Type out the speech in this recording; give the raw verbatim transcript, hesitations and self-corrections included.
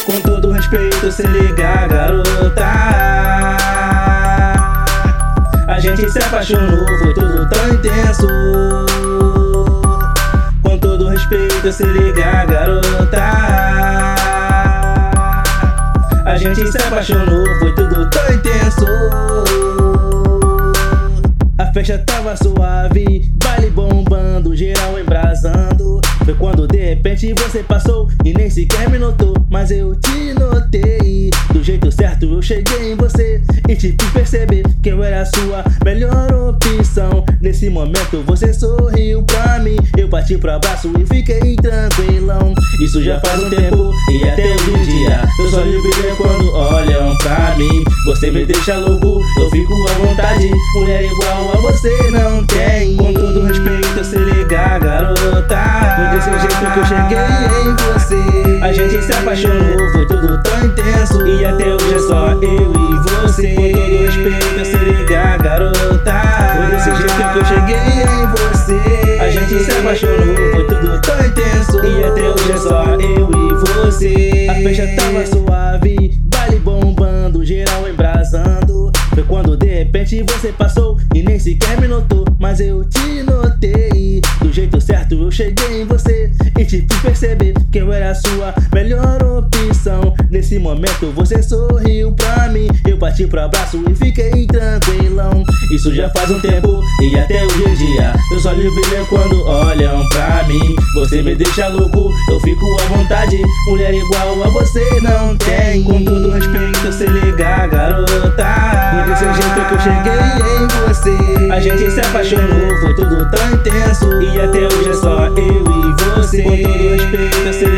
Com todo respeito, se liga, garota. A gente se apaixonou, foi tudo tão intenso. Com todo respeito, se liga, garota. A gente se apaixonou, foi tudo tão intenso. A festa tava suave, baile bombando, geral embrasando. Foi quando de repente você passou e nem sequer me notou, mas eu te notei. Do jeito certo eu cheguei em você e te fiz perceber que eu era a sua melhor opção. Nesse momento você sorriu pra mim, eu parti pro abraço e fiquei tranquilão. Isso já faz um tempo e até hoje em dia eu só lhe brilho quando olham pra mim. Você me deixa louco, eu fico à vontade. Mulher igual a você não tem. Com todo respeito, se liga, garota. Foi desse jeito que eu cheguei em você. A gente se apaixonou, foi tudo tão intenso. E até hoje é só eu e você. Com todo respeito, se liga, garota. Foi desse jeito que eu cheguei em você. A gente se apaixonou, foi tudo tão intenso. E até hoje é só eu e você. A festa tava suave, baile bombando, geral embrasando. Foi quando de repente você passou e nem sequer me notou, mas eu te notei. Do jeito certo eu cheguei em você e te fiz perceber que eu era a sua melhor opção. Nesse momento você sorriu pra mim, eu parti pro abraço e fiquei tranquilão. Isso já faz um tempo e até hoje em dia eu só lhe brilho quando olham pra mim. Você me deixa louco, eu fico à vontade. Mulher igual a você não tem. Com todo respeito, se liga, garota. Foi desse jeito que eu cheguei em você. A gente se apaixonou, foi tudo tão intenso. E até hoje é só eu e você. Com todo respeito, se